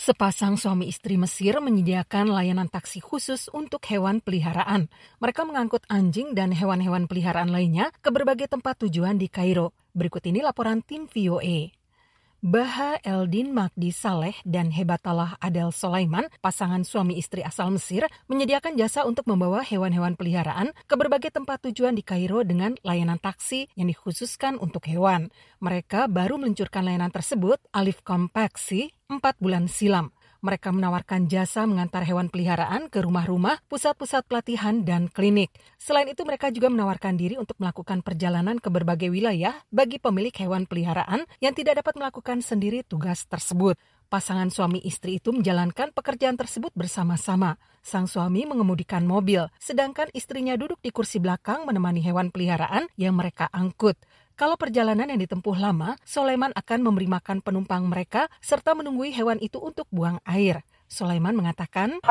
Sepasang suami istri Mesir menyediakan layanan taksi khusus untuk hewan peliharaan. Mereka mengangkut anjing dan hewan-hewan peliharaan lainnya ke berbagai tempat tujuan di Kairo. Berikut ini laporan tim VOA. Baha Eldin Magdi Saleh dan Hebatallah Adel Sulaiman, pasangan suami istri asal Mesir, menyediakan jasa untuk membawa hewan-hewan peliharaan ke berbagai tempat tujuan di Kairo dengan layanan taksi yang dikhususkan untuk hewan. Mereka baru meluncurkan layanan tersebut, Alif Kompaksi, 4 bulan silam. Mereka menawarkan jasa mengantar hewan peliharaan ke rumah-rumah, pusat-pusat pelatihan, dan klinik. Selain itu, mereka juga menawarkan diri untuk melakukan perjalanan ke berbagai wilayah bagi pemilik hewan peliharaan yang tidak dapat melakukan sendiri tugas tersebut. Pasangan suami istri itu menjalankan pekerjaan tersebut bersama-sama. Sang suami mengemudikan mobil, sedangkan istrinya duduk di kursi belakang menemani hewan peliharaan yang mereka angkut. Kalau perjalanan yang ditempuh lama, Sulaiman akan memberi makan penumpang mereka serta menunggui hewan itu untuk buang air. Sulaiman mengatakan,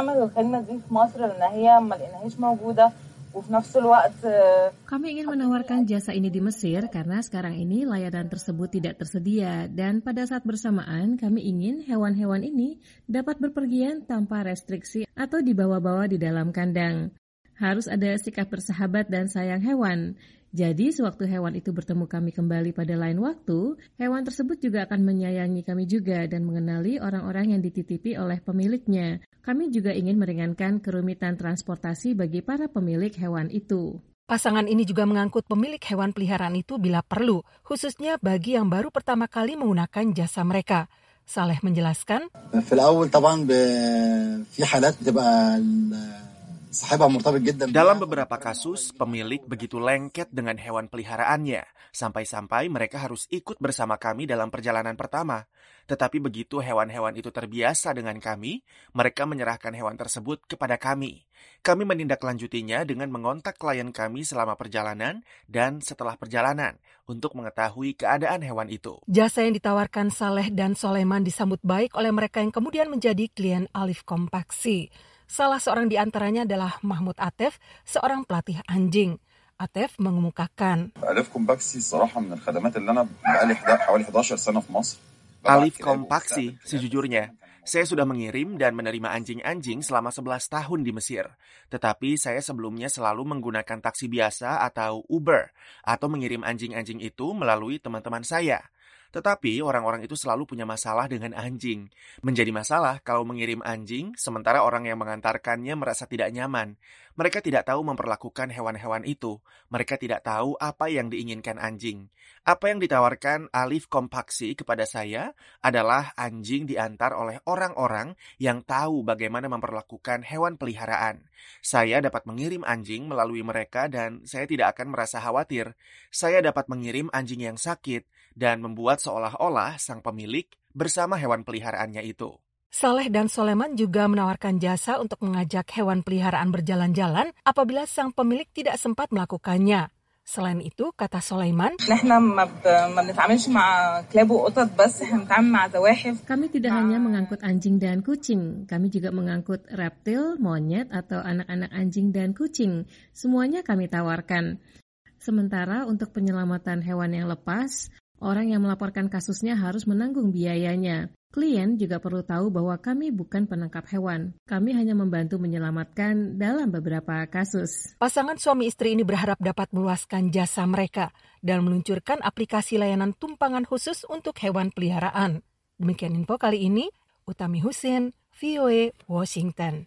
kami ingin menawarkan jasa ini di Mesir karena sekarang ini layanan tersebut tidak tersedia dan pada saat bersamaan kami ingin hewan-hewan ini dapat berpergian tanpa restriksi atau dibawa-bawa di dalam kandang. Harus ada sikap bersahabat dan sayang hewan. Jadi, sewaktu hewan itu bertemu kami kembali pada lain waktu, hewan tersebut juga akan menyayangi kami juga dan mengenali orang-orang yang dititipi oleh pemiliknya. Kami juga ingin meringankan kerumitan transportasi bagi para pemilik hewan itu. Pasangan ini juga mengangkut pemilik hewan peliharaan itu bila perlu, khususnya bagi yang baru pertama kali menggunakan jasa mereka. Saleh menjelaskan, dalam beberapa kasus, pemilik begitu lengket dengan hewan peliharaannya, sampai-sampai mereka harus ikut bersama kami dalam perjalanan pertama. Tetapi begitu hewan-hewan itu terbiasa dengan kami, mereka menyerahkan hewan tersebut kepada kami. Kami menindaklanjutinya dengan mengontak klien kami selama perjalanan dan setelah perjalanan untuk mengetahui keadaan hewan itu. Jasa yang ditawarkan Saleh dan Sulaiman disambut baik oleh mereka yang kemudian menjadi klien Alif Kompaksi. Salah seorang di antaranya adalah Mahmud Atef, seorang pelatih anjing. Atef mengemukakan, Alif Kompaksi, sejujurnya, saya sudah mengirim dan menerima anjing-anjing selama 11 tahun di Mesir. Tetapi saya sebelumnya selalu menggunakan taksi biasa atau Uber, atau mengirim anjing-anjing itu melalui teman-teman saya. Tetapi orang-orang itu selalu punya masalah dengan anjing. Menjadi masalah kalau mengirim anjing, sementara orang yang mengantarkannya merasa tidak nyaman. Mereka tidak tahu memperlakukan hewan-hewan itu. Mereka tidak tahu apa yang diinginkan anjing. Apa yang ditawarkan Alif Kompaksi kepada saya adalah anjing diantar oleh orang-orang yang tahu bagaimana memperlakukan hewan peliharaan. Saya dapat mengirim anjing melalui mereka dan saya tidak akan merasa khawatir. Saya dapat mengirim anjing yang sakit dan membuat seolah-olah sang pemilik bersama hewan peliharaannya itu. Saleh dan Sulaiman juga menawarkan jasa untuk mengajak hewan peliharaan berjalan-jalan apabila sang pemilik tidak sempat melakukannya. Selain itu, kata Sulaiman, kami tidak hanya mengangkut anjing dan kucing, kami juga mengangkut reptil, monyet, atau anak-anak anjing dan kucing. Semuanya kami tawarkan. Sementara untuk penyelamatan hewan yang lepas, orang yang melaporkan kasusnya harus menanggung biayanya. Klien juga perlu tahu bahwa kami bukan penangkap hewan. Kami hanya membantu menyelamatkan dalam beberapa kasus. Pasangan suami istri ini berharap dapat meluaskan jasa mereka dan meluncurkan aplikasi layanan tumpangan khusus untuk hewan peliharaan. Demikian info kali ini, Utami Husin, VOA, Washington.